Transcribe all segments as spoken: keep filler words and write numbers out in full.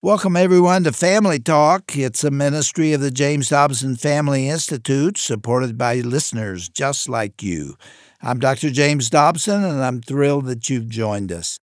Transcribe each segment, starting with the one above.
Welcome, everyone, to Family Talk. It's a ministry of the James Dobson Family Institute, supported by listeners just like you. I'm Doctor James Dobson, and I'm thrilled that you've joined us.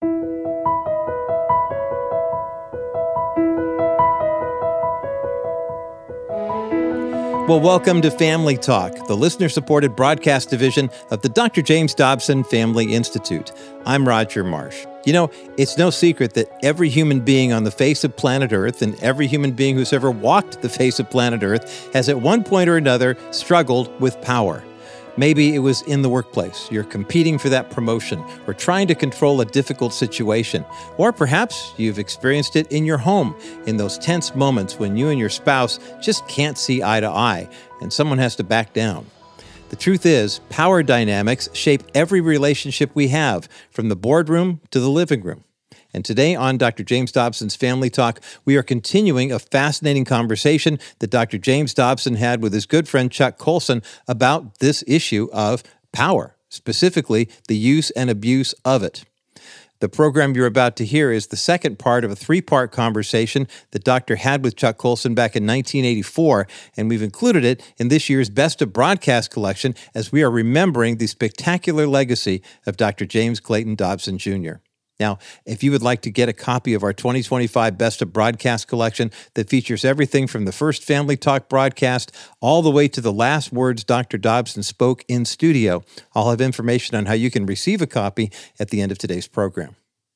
Well, welcome to Family Talk, the listener-supported broadcast division of the Doctor James Dobson Family Institute. I'm Roger Marsh. You know, it's no secret that every human being on the face of planet Earth and every human being who's ever walked the face of planet Earth has at one point or another struggled with power. Maybe it was in the workplace. You're competing for that promotion or trying to control a difficult situation. Or perhaps you've experienced it in your home, in those tense moments when you and your spouse just can't see eye to eye and someone has to back down. The truth is, power dynamics shape every relationship we have, from the boardroom to the living room. And today on Doctor James Dobson's Family Talk, we are continuing a fascinating conversation that Doctor James Dobson had with his good friend Chuck Colson about this issue of power, specifically the use and abuse of it. The program you're about to hear is the second part of a three-part conversation that Doctor had with Chuck Colson back in nineteen eighty-four, and we've included it in this year's Best of Broadcast collection as we are remembering the spectacular legacy of Doctor James Clayton Dobson Junior Now, if you would like to get a copy of our twenty twenty-five Best of Broadcast collection that features everything from the first Family Talk broadcast all the way to the last words Doctor Dobson spoke in studio, I'll have information on how you can receive a copy at the end of today's program.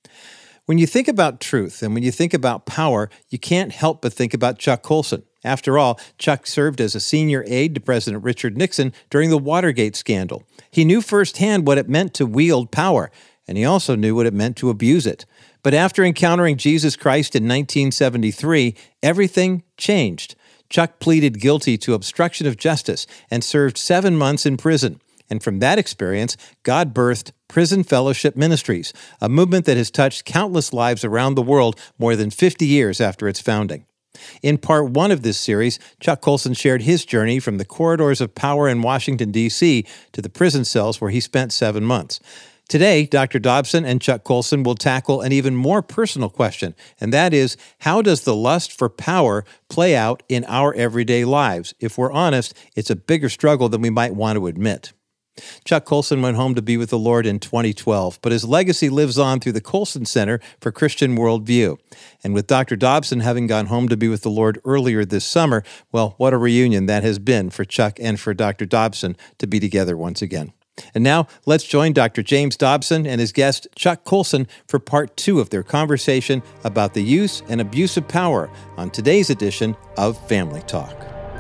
When you think about truth and when you think about power, you can't help but think about Chuck Colson. After all, Chuck served as a senior aide to President Richard Nixon during the Watergate scandal. He knew firsthand what it meant to wield power, and he also knew what it meant to abuse it. But after encountering Jesus Christ in nineteen seventy-three, everything changed. Chuck pleaded guilty to obstruction of justice and served seven months in prison. And from that experience, God birthed Prison Fellowship Ministries, a movement that has touched countless lives around the world more than fifty years after its founding. In part one of this series, Chuck Colson shared his journey from the corridors of power in Washington, D C to the prison cells where he spent seven months. Today, Doctor Dobson and Chuck Colson will tackle an even more personal question, and that is, how does the lust for power play out in our everyday lives? If we're honest, it's a bigger struggle than we might want to admit. Chuck Colson went home to be with the Lord in twenty twelve, but his legacy lives on through the Colson Center for Christian Worldview. And with Doctor Dobson having gone home to be with the Lord earlier this summer, well, what a reunion that has been for Chuck and for Doctor Dobson to be together once again. And now, let's join Doctor James Dobson and his guest, Chuck Colson, for part two of their conversation about the use and abuse of power on today's edition of Family Talk.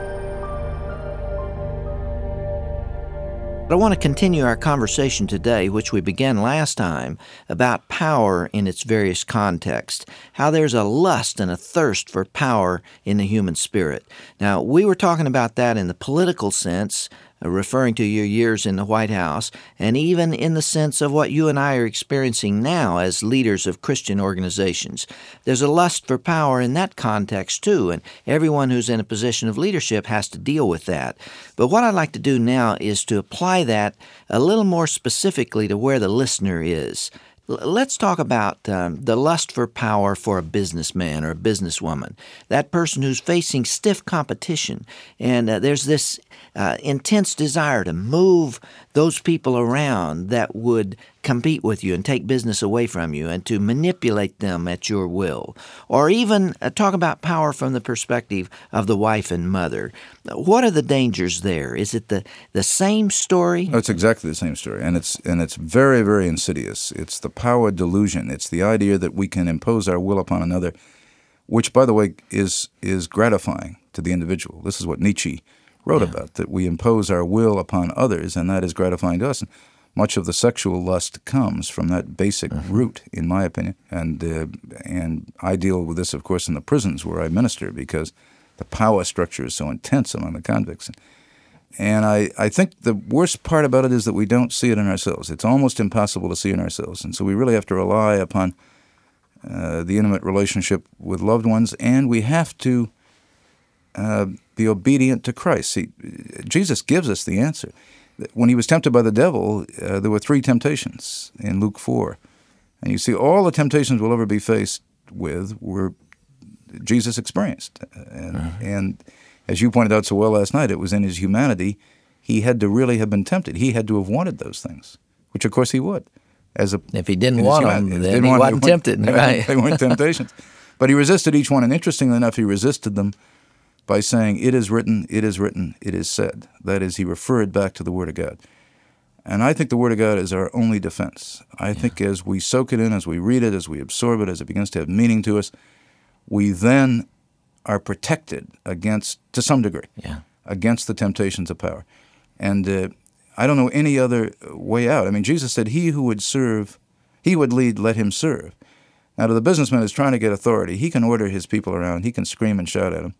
I want to continue our conversation today, which we began last time, about power in its various contexts, how there's a lust and a thirst for power in the human spirit. Now, we were talking about that in the political sense, referring to your years in the White House, and even in the sense of what you and I are experiencing now as leaders of Christian organizations. There's a lust for power in that context, too, and everyone who's in a position of leadership has to deal with that. But what I'd like to do now is to apply that a little more specifically to where the listener is. Let's talk about um, the lust for power for a businessman or a businesswoman, that person who's facing stiff competition, and uh, there's this uh, intense desire to move those people around that would compete with you and take business away from you and to manipulate them at your will. Or even uh, talk about power from the perspective of the wife and mother. What are the dangers there? Is it the, the same story? Oh, it's exactly the same story, and it's and it's very, very insidious. It's the power delusion. It's the idea that we can impose our will upon another, which, by the way, is is gratifying to the individual. This is what Nietzsche wrote yeah. about, that we impose our will upon others, and that is gratifying to us. And much of the sexual lust comes from that basic mm-hmm. root, in my opinion. And uh, and I deal with this, of course, in the prisons where I minister, because the power structure is so intense among the convicts. And I, I think the worst part about it is that we don't see it in ourselves. It's almost impossible to see in ourselves. And so we really have to rely upon uh, the intimate relationship with loved ones, and we have to uh, be obedient to Christ. See, Jesus gives us the answer. When he was tempted by the devil, uh, there were three temptations in Luke four. And you see, all the temptations we'll ever be faced with were Jesus experienced. And, Mm-hmm. and as you pointed out so well last night, it was in his humanity. He had to really have been tempted. He had to have wanted those things, which of course he would. As a, If he didn't in his want humanity. them, He then didn't he want- wasn't they weren't- tempted, they right? They weren't temptations. But he resisted each one, and interestingly enough, he resisted them by saying, "It is written, it is written, it is said." That is, he referred back to the Word of God. And I think the Word of God is our only defense. I yeah. think as we soak it in, as we read it, as we absorb it, as it begins to have meaning to us, we then are protected against, to some degree, yeah. against the temptations of power. And uh, I don't know any other way out. I mean, Jesus said, "He who would serve, he who would lead, let him serve." Now, to the businessman who's trying to get authority, he can order his people around. He can scream and shout at them.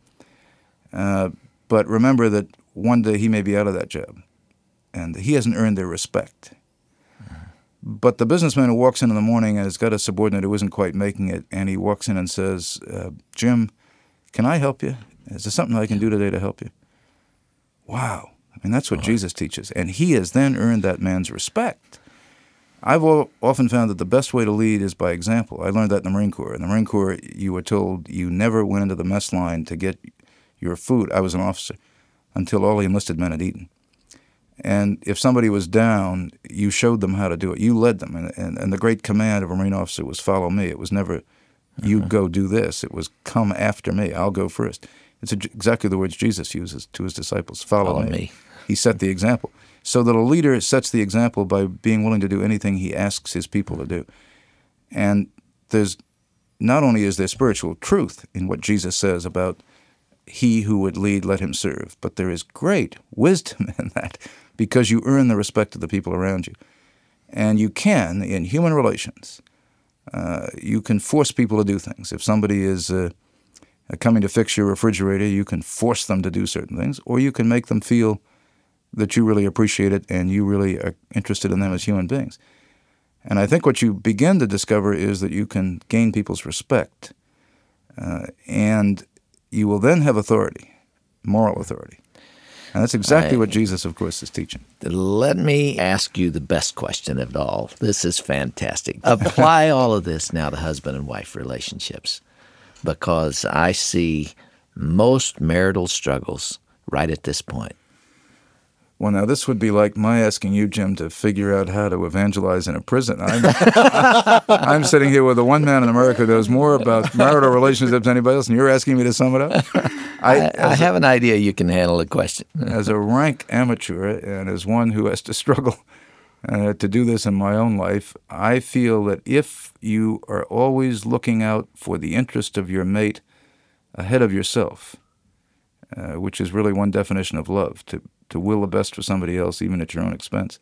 Uh, but remember that one day he may be out of that job, and he hasn't earned their respect. Mm-hmm. But the businessman who walks in in the morning and has got a subordinate who isn't quite making it, and he walks in and says, uh, "Jim, can I help you? Is there something I can do today to help you?" Wow. I mean, that's what oh. Jesus teaches. And he has then earned that man's respect. I've often found that the best way to lead is by example. I learned that in the Marine Corps. In the Marine Corps, you were told you never went into the mess line to get your food. I was an officer until all the enlisted men had eaten. And if somebody was down, you showed them how to do it. You led them. And, and, and the great command of a Marine officer was follow me. It was never, you mm-hmm. go do this. It was come after me. I'll go first. It's exactly the words Jesus uses to his disciples. Follow, follow me. me. He set the example. So that a leader sets the example by being willing to do anything he asks his people to do. And there's not only is there spiritual truth in what Jesus says about he who would lead, let him serve, but there is great wisdom in that because you earn the respect of the people around you. And you can, in human relations, uh, you can force people to do things. If somebody is uh, coming to fix your refrigerator, you can force them to do certain things, or you can make them feel that you really appreciate it and you really are interested in them as human beings. And I think what you begin to discover is that you can gain people's respect, uh, and you will then have authority, moral authority. And that's exactly I, what Jesus, of course, is teaching. Let me ask you the best question of it all. This is fantastic. Apply all of this now to husband and wife relationships, because I see most marital struggles right at this point. Well, now, this would be like my asking you, Jim, to figure out how to evangelize in a prison. I'm, I'm sitting here with the one man in America who knows more about marital relationships than anybody else, and you're asking me to sum it up? I, I, I have a, an idea you can handle the question. As a rank amateur and as one who has to struggle uh, to do this in my own life, I feel that if you are always looking out for the interest of your mate ahead of yourself, uh, which is really one definition of love, to to will the best for somebody else, even at your own expense.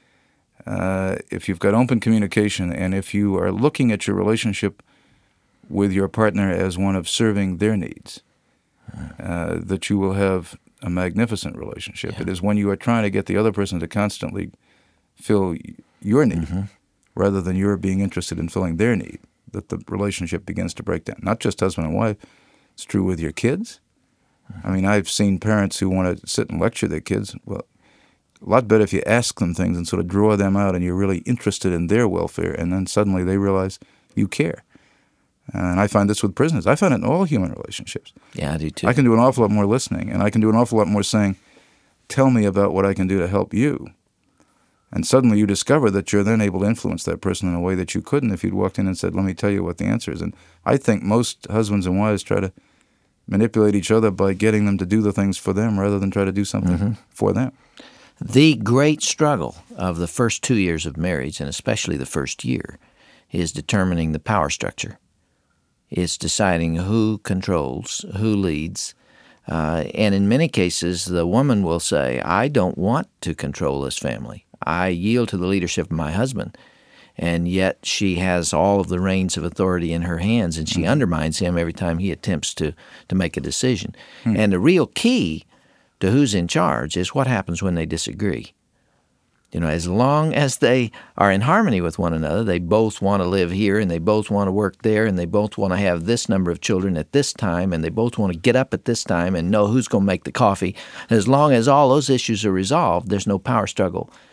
Uh, if you've got open communication, and if you are looking at your relationship with your partner as one of serving their needs, uh, that you will have a magnificent relationship. Yeah. It is when you are trying to get the other person to constantly fill your need, mm-hmm. rather than your being interested in filling their need, that the relationship begins to break down. Not just husband and wife. It's true with your kids. I mean, I've seen parents who want to sit and lecture their kids. Well, a lot better if you ask them things and sort of draw them out and you're really interested in their welfare, and then suddenly they realize you care. And I find this with prisoners. I find it in all human relationships. Yeah, I do too. I can do an awful lot more listening, and I can do an awful lot more saying, tell me about what I can do to help you. And suddenly you discover that you're then able to influence that person in a way that you couldn't if you'd walked in and said, let me tell you what the answer is. And I think most husbands and wives try to manipulate each other by getting them to do the things for them rather than try to do something mm-hmm. for them. The great struggle of the first two years of marriage, and especially the first year, is determining the power structure. It's deciding who controls, who leads. Uh, and in many cases, the woman will say, I don't want to control this family. I yield to the leadership of my husband. And yet she has all of the reins of authority in her hands, and she mm-hmm. undermines him every time he attempts to, to make a decision. Mm-hmm. And the real key to who's in charge is what happens when they disagree. You know, as long as they are in harmony with one another, they both want to live here, and they both want to work there, and they both want to have this number of children at this time, and they both want to get up at this time and know who's going to make the coffee. As long as all those issues are resolved, there's no power struggle.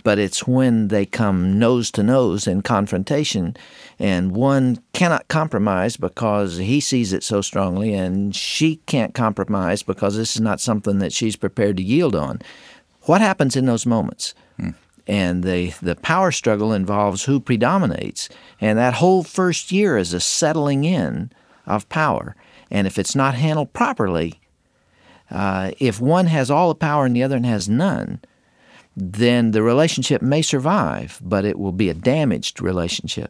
but it's when they come nose to nose in confrontation, and one cannot compromise because he sees it so strongly, and she can't compromise because this is not something that she's prepared to yield on. What happens in those moments? Hmm. And the, the power struggle involves who predominates, and that whole first year is a settling in of power. And if it's not handled properly, uh, if one has all the power and the other has none, then the relationship may survive, but it will be a damaged relationship.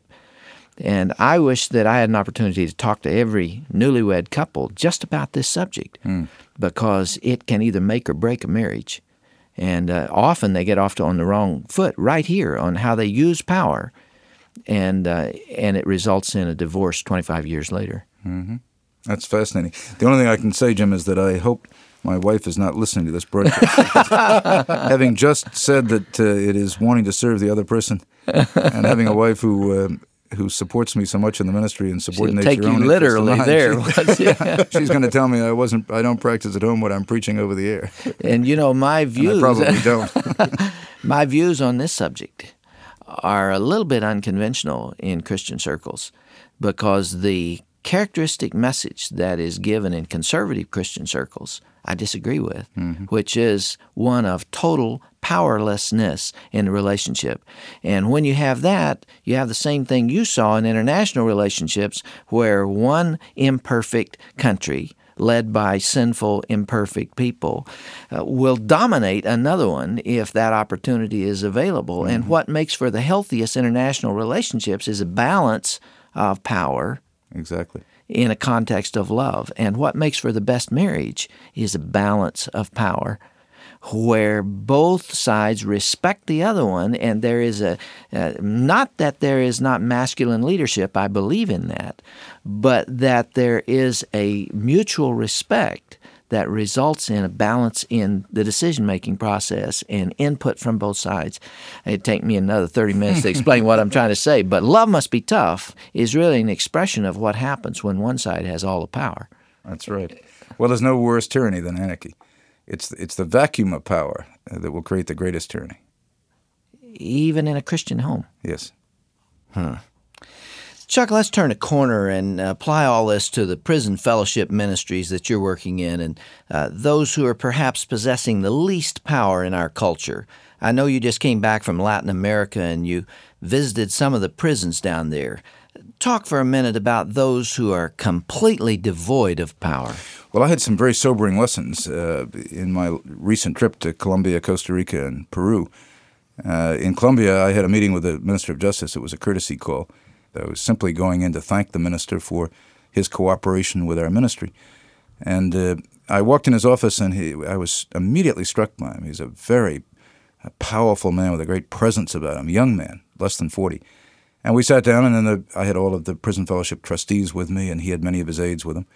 And I wish that I had an opportunity to talk to every newlywed couple just about this subject, mm. because it can either make or break a marriage. And uh, often they get off to, on the wrong foot right here on how they use power, and uh, and it results in a divorce twenty-five years later. Mm-hmm. That's fascinating. The only thing I can say, Jim, is that I hope my wife is not listening to this broadcast. Having just said that uh, it is wanting to serve the other person, and having a wife who uh, who supports me so much in the ministry and subordinates She'll take your own you literally there. She, she's going to tell me I wasn't. I don't practice at home what I'm preaching over the air. And you know my views. And I probably don't. My views on this subject are a little bit unconventional in Christian circles, because the characteristic message that is given in conservative Christian circles I disagree with, mm-hmm. which is one of total powerlessness in the relationship. And when you have that, you have the same thing you saw in international relationships, where one imperfect country led by sinful, imperfect people uh, will dominate another one if that opportunity is available. Mm-hmm. And what makes for the healthiest international relationships is a balance of power. Exactly. In a context of love. And what makes for the best marriage is a balance of power, where both sides respect the other one, and there is a, uh, not that there is not masculine leadership, I believe in that, but that there is a mutual respect that results in a balance in the decision-making process and input from both sides. It'd take me another thirty minutes to explain what I'm trying to say, but love must be tough is really an expression of what happens when one side has all the power. That's right. Well, there's no worse tyranny than anarchy. It's, it's the vacuum of power that will create the greatest tyranny. Even in a Christian home? Yes. Huh. Chuck, let's turn a corner and apply all this to the prison fellowship ministries that you're working in, and uh, those who are perhaps possessing the least power in our culture. I know you just came back from Latin America and you visited some of the prisons down there. Talk for a minute about those who are completely devoid of power. Well, I had some very sobering lessons uh, in my recent trip to Colombia, Costa Rica, and Peru. Uh, in Colombia, I had a meeting with the Minister of Justice. It was a courtesy call. I was simply going in to thank the minister for his cooperation with our ministry. And uh, I walked in his office, and he, I was immediately struck by him. He's a very a powerful man with a great presence about him, young man, less than forty. And we sat down, and then the, I had all of the Prison Fellowship trustees with me, and he had many of his aides with him.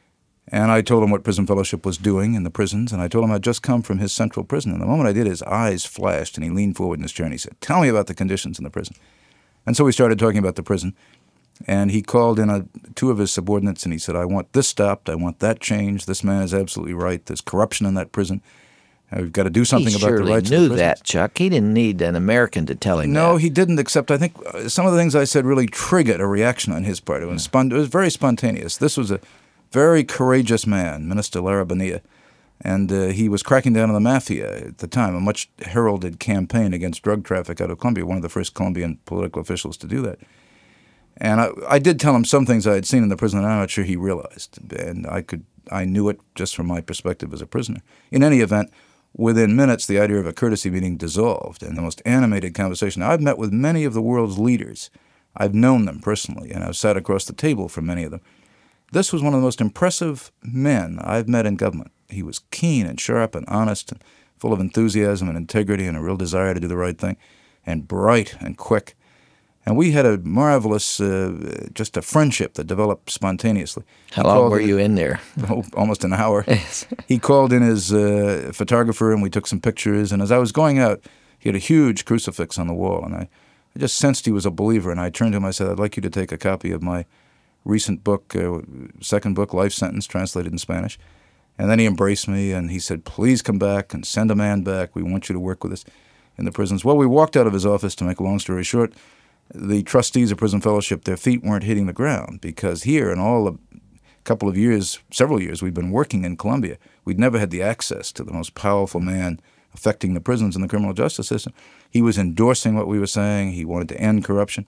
And I told him what Prison Fellowship was doing in the prisons, and I told him I'd just come from his central prison. And the moment I did, his eyes flashed, and he leaned forward in his chair, and he said, "Tell me about the conditions in the prison." And so we started talking about the prison, and he called in a, two of his subordinates, and he said, "I want this stopped. I want that changed. This man is absolutely right. There's corruption in that prison. Uh, we've got to do something he about the rights of the He surely prisoners." knew that, Chuck. He didn't need an American to tell him no, that. No, he didn't, except I think some of the things I said really triggered a reaction on his part. It was, spon- it was very spontaneous. This was a very courageous man, Minister Lara Bonilla, and uh, he was cracking down on the mafia at the time, a much heralded campaign against drug traffic out of Colombia, one of the first Colombian political officials to do that. And I, I did tell him some things I had seen in the prison, and I'm not sure he realized. And I could, I knew it just from my perspective as a prisoner. In any event, within minutes, the idea of a courtesy meeting dissolved, and the most animated conversation. I've met with many of the world's leaders. I've known them personally, and I've sat across the table from many of them. This was one of the most impressive men I've met in government. He was keen and sharp and honest and full of enthusiasm and integrity and a real desire to do the right thing, and bright and quick. And we had a marvelous, uh, just a friendship that developed spontaneously. How long were you in there? Oh, almost an hour. He called in his uh, photographer, and we took some pictures. And as I was going out, he had a huge crucifix on the wall. And I, I just sensed he was a believer. And I turned to him, I said, "I'd like you to take a copy of my recent book, uh, second book, Life Sentence, translated in Spanish." And then he embraced me, and he said, "Please come back and send a man back. We want you to work with us." in the prisons. Well, we walked out of his office, to make a long story short. The trustees of Prison Fellowship, their feet weren't hitting the ground, because here in all the couple of years, several years, we've been working in Colombia, we'd never had the access to the most powerful man affecting the prisons and the criminal justice system. He was endorsing what we were saying. He wanted to end corruption.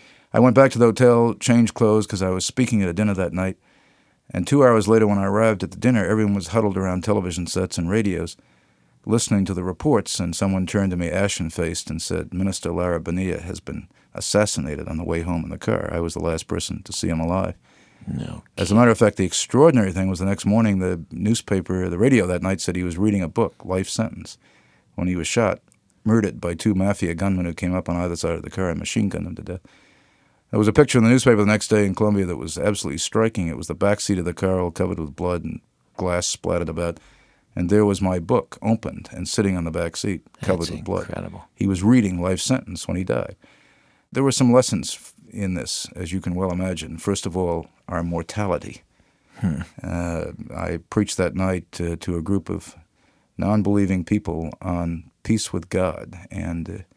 I went back to the hotel, changed clothes, because I was speaking at a dinner that night. And two hours later, when I arrived at the dinner, everyone was huddled around television sets and radios, listening to the reports, and someone turned to me ashen-faced and said, Minister Lara Bonilla has been assassinated on the way home in the car. I was the last person to see him alive. No. As a matter of fact, the extraordinary thing was the next morning, the newspaper, the radio that night said he was reading a book, Life Sentence, when he was shot, murdered by two mafia gunmen who came up on either side of the car and machine-gunned him to death. There was a picture in the newspaper the next day in Colombia that was absolutely striking. It was the back seat of the car all covered with blood and glass splattered about. And there was my book opened and sitting on the back seat covered That's with blood. Incredible. He was reading Life Sentence when he died. There were some lessons in this, as you can well imagine. First of all, our mortality. Hmm. Uh, I preached that night uh, to a group of non-believing people on peace with God. And uh,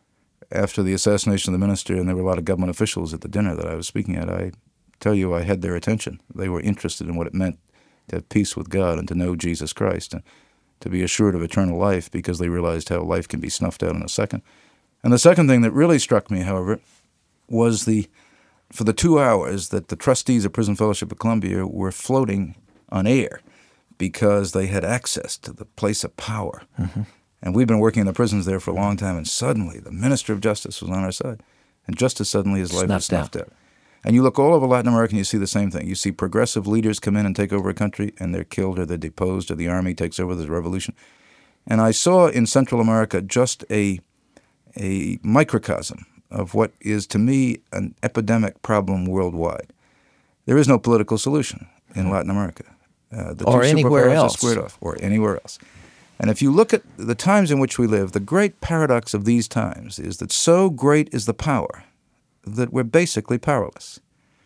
after the assassination of the minister, and there were a lot of government officials at the dinner that I was speaking at, I tell you I had their attention. They were interested in what it meant to have peace with God and to know Jesus Christ and to be assured of eternal life, because they realized how life can be snuffed out in a second. And the second thing that really struck me, however, was the for the two hours that the trustees of Prison Fellowship of Colombia were floating on air because they had access to the place of power. Mm-hmm. And we've been working in the prisons there for a long time, and suddenly the Minister of Justice was on our side. And just as suddenly his life was snuffed out. And you look all over Latin America and you see the same thing. You see progressive leaders come in and take over a country, and they're killed or they're deposed, or the army takes over, there's a revolution. And I saw in Central America just a a microcosm of what is, to me, an epidemic problem worldwide. There is no political solution in Latin America. Uh, the or two anywhere superpowers else. are squared off, or anywhere else. And if you look at the times in which we live, the great paradox of these times is that so great is the power that we're basically powerless.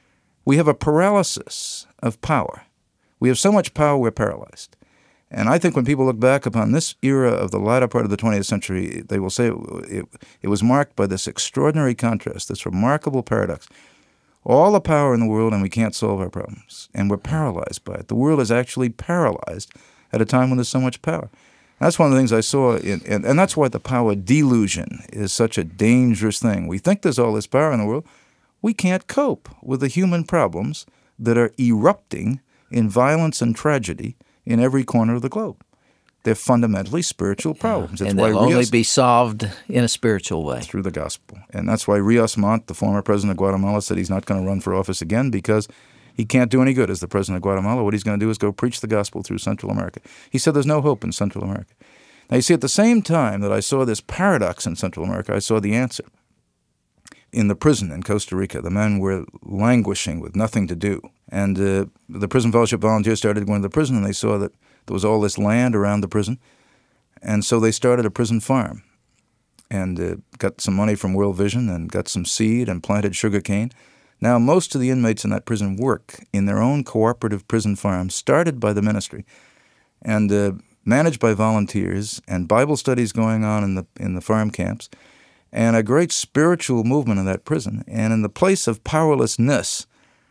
We have a paralysis of power. We have so much power, we're paralyzed. And I think when people look back upon this era of the latter part of the twentieth century, they will say it, it, it was marked by this extraordinary contrast, this remarkable paradox. All the power in the world, and we can't solve our problems. And we're paralyzed by it. The world is actually paralyzed at a time when there's so much power. That's one of the things I saw, in, and, and that's why the power delusion is such a dangerous thing. We think there's all this power in the world. We can't cope with the human problems that are erupting in violence and tragedy in every corner of the globe. They're fundamentally spiritual problems. Yeah. And they'll only be solved in a spiritual way. Through the gospel. And that's why Rios Montt, the former president of Guatemala, said he's not going to run for office again because he can't do any good as the president of Guatemala. What he's going to do is go preach the gospel through Central America. He said there's no hope in Central America. Now, you see, at the same time that I saw this paradox in Central America, I saw the answer. In the prison in Costa Rica, the men were languishing with nothing to do. And uh, the Prison Fellowship volunteers started going to the prison, and they saw that there was all this land around the prison. And so they started a prison farm and uh, got some money from World Vision and got some seed and planted sugar cane. Now, most of the inmates in that prison work in their own cooperative prison farms, started by the ministry and uh, managed by volunteers, and Bible studies going on in the in the farm camps, and a great spiritual movement in that prison. And in the place of powerlessness,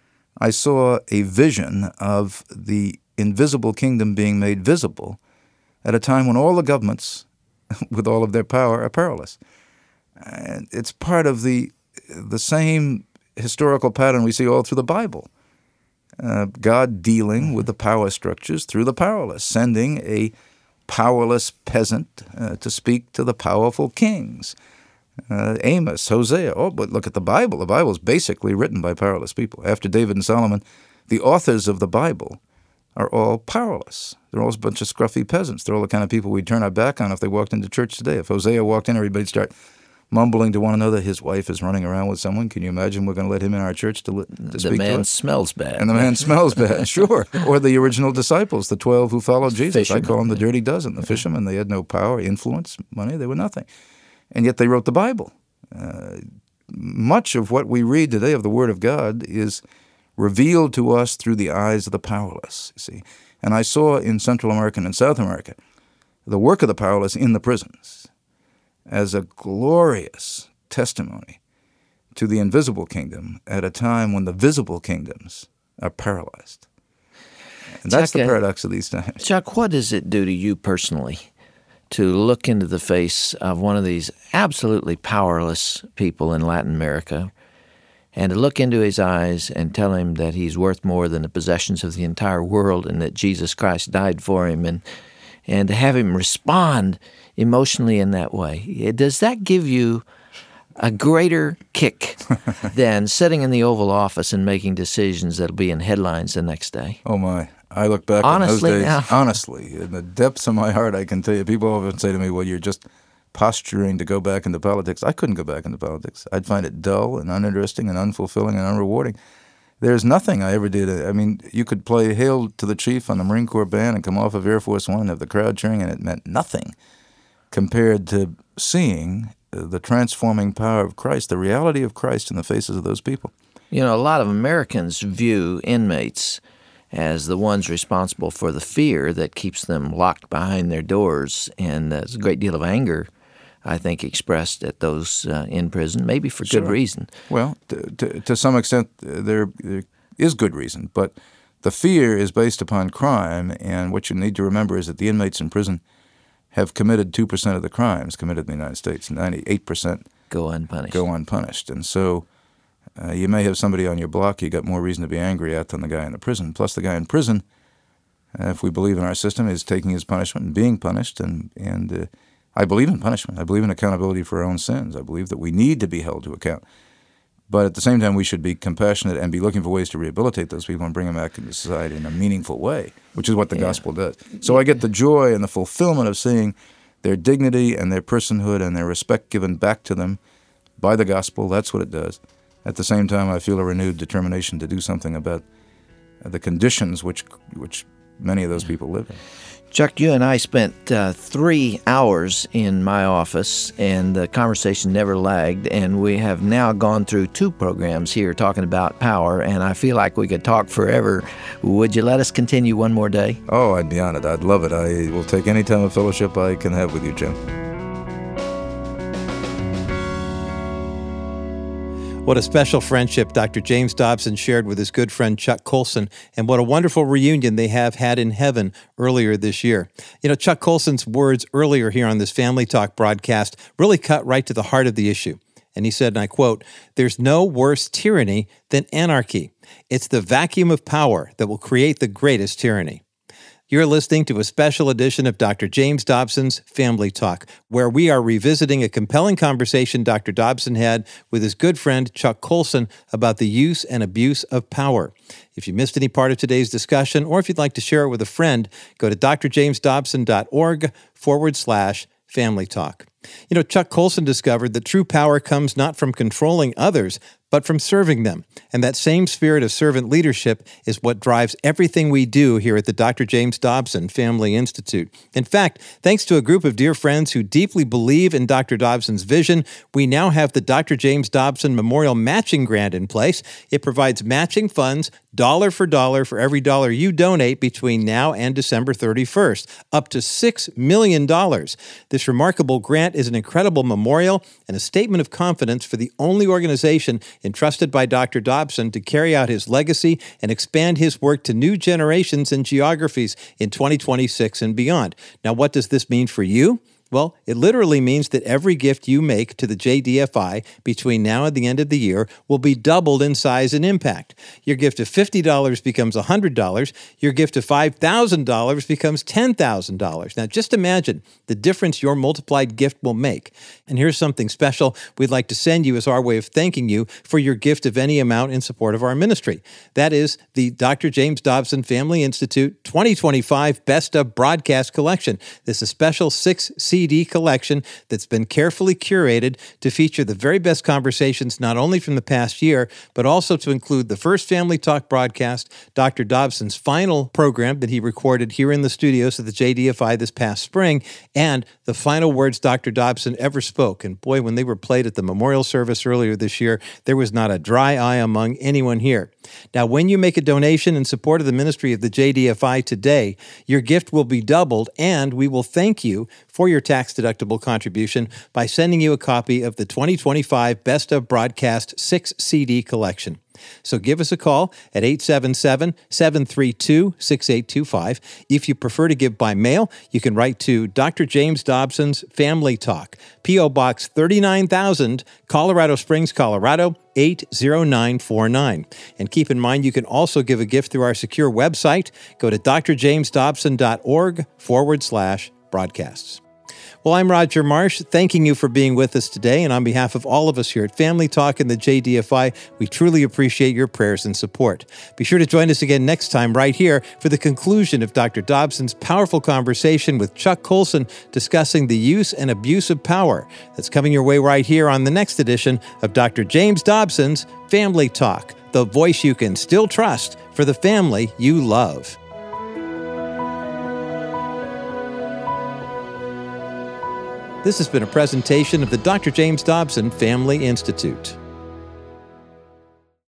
I saw a vision of the invisible kingdom being made visible at a time when all the governments, with all of their power, are powerless. And it's part of the the same historical pattern we see all through the Bible. Uh, God dealing with the power structures through the powerless, sending a powerless peasant uh, to speak to the powerful kings. Uh, Amos, Hosea. Oh, but look at the Bible. The Bible is basically written by powerless people. After David and Solomon, the authors of the Bible are all powerless. They're all a bunch of scruffy peasants. They're all the kind of people we'd turn our back on if they walked into church today. If Hosea walked in, everybody'd start mumbling to one another. His wife is running around with someone. Can you imagine we're going to let him in our church to, li- to the speak to us? The man smells bad. And the man smells bad, sure. Or the original disciples, the twelve who followed Jesus. Fishermen. I call them the dirty dozen, the fishermen. They had no power, influence, money. They were nothing. And yet they wrote the Bible. Uh, much of what we read today of the Word of God is revealed to us through the eyes of the powerless, you see. And I saw in Central America and in South America the work of the powerless in the prisons. as a glorious testimony to the invisible kingdom at a time when the visible kingdoms are paralyzed. And that's Chuck, the paradox of these times. Chuck, what does it do to you personally to look into the face of one of these absolutely powerless people in Latin America and to look into his eyes and tell him that he's worth more than the possessions of the entire world and that Jesus Christ died for him, and and to have him respond emotionally in that way? Does that give you a greater kick than sitting in the Oval Office and making decisions that'll be in headlines the next day? Oh, my. I look back honestly, on those days, now. honestly, in the depths of my heart, I can tell you, people often say to me, well, you're just posturing to go back into politics. I couldn't go back into politics. I'd find it dull and uninteresting and unfulfilling and unrewarding. There's nothing I ever did. I mean, you could play Hail to the Chief on the Marine Corps band and come off of Air Force One and have the crowd cheering, and it meant nothing compared to seeing the transforming power of Christ, the reality of Christ in the faces of those people. You know, a lot of Americans view inmates as the ones responsible for the fear that keeps them locked behind their doors, and there's a great deal of anger, I think, expressed at those uh, in prison, maybe for Sure. good reason. Well, to, to, to some extent, uh, there, there is good reason, but the fear is based upon crime, and what you need to remember is that the inmates in prison have committed two percent of the crimes committed in the United States. ninety-eight percent Go unpunished. go unpunished. And so uh, you may have somebody on your block you got more reason to be angry at than the guy in the prison. Plus, the guy in prison, uh, if we believe in our system, is taking his punishment and being punished, and, and uh, I believe in punishment. I believe in accountability for our own sins. I believe that we need to be held to account. But at the same time, we should be compassionate and be looking for ways to rehabilitate those people and bring them back into society in a meaningful way, which is what the Yeah. gospel does. So I get the joy and the fulfillment of seeing their dignity and their personhood and their respect given back to them by the gospel. That's what it does. At the same time, I feel a renewed determination to do something about the conditions which which many of those people live in. Chuck, you and I spent uh, three hours in my office, and the conversation never lagged, and we have now gone through two programs here talking about power, and I feel like we could talk forever. Would you let us continue one more day? Oh, I'd be honored. I'd love it. I will take any time of fellowship I can have with you, Jim. What a special friendship Doctor James Dobson shared with his good friend Chuck Colson, and what a wonderful reunion they have had in heaven earlier this year. You know, Chuck Colson's words earlier here on this Family Talk broadcast really cut right to the heart of the issue. And he said, and I quote, "There's no worse tyranny than anarchy. It's the vacuum of power that will create the greatest tyranny." You're listening to a special edition of Doctor James Dobson's Family Talk, where we are revisiting a compelling conversation Doctor Dobson had with his good friend Chuck Colson about the use and abuse of power. If you missed any part of today's discussion, or if you'd like to share it with a friend, go to drjamesdobson.org forward slash family talk. You know, Chuck Colson discovered that true power comes not from controlling others, but from serving them. And that same spirit of servant leadership is what drives everything we do here at the Doctor James Dobson Family Institute. In fact, thanks to a group of dear friends who deeply believe in Doctor Dobson's vision, we now have the Doctor James Dobson Memorial Matching Grant in place. It provides matching funds, dollar for dollar, for every dollar you donate between now and December thirty-first, up to six million dollars. This remarkable grant is an incredible memorial and a statement of confidence for the only organization entrusted by Doctor Dobson to carry out his legacy and expand his work to new generations and geographies in twenty twenty-six and beyond. Now, what does this mean for you? Well, it literally means that every gift you make to the J D F I between now and the end of the year will be doubled in size and impact. Your gift of fifty dollars becomes one hundred dollars. Your gift of five thousand dollars becomes ten thousand dollars. Now, just imagine the difference your multiplied gift will make. And here's something special we'd like to send you as our way of thanking you for your gift of any amount in support of our ministry. That is the Doctor James Dobson Family Institute twenty twenty-five Best of Broadcast Collection. This is a special six C D collection that's been carefully curated to feature the very best conversations not only from the past year, but also to include the first Family Talk broadcast, Doctor Dobson's final program that he recorded here in the studios at the J D F I this past spring, and the final words Doctor Dobson ever spoke. And boy, when they were played at the memorial service earlier this year, there was not a dry eye among anyone here. Now, when you make a donation in support of the ministry of the J D F I today, your gift will be doubled, and we will thank you for your tax-deductible contribution by sending you a copy of the twenty twenty-five Best of Broadcast six C D collection. So give us a call at eight seven seven, seven three two, six eight two five. If you prefer to give by mail, you can write to Doctor James Dobson's Family Talk, P O. Box thirty-nine thousand, Colorado Springs, Colorado, eight zero nine four nine. And keep in mind, you can also give a gift through our secure website. Go to drjamesdobson.org forward slash broadcasts. Well, I'm Roger Marsh, thanking you for being with us today, and on behalf of all of us here at Family Talk and the J D F I, we truly appreciate your prayers and support. Be sure to join us again next time right here for the conclusion of Doctor Dobson's powerful conversation with Chuck Colson discussing the use and abuse of power. That's coming your way right here on the next edition of Doctor James Dobson's Family Talk, the voice you can still trust for the family you love. This has been a presentation of the Doctor James Dobson Family Institute.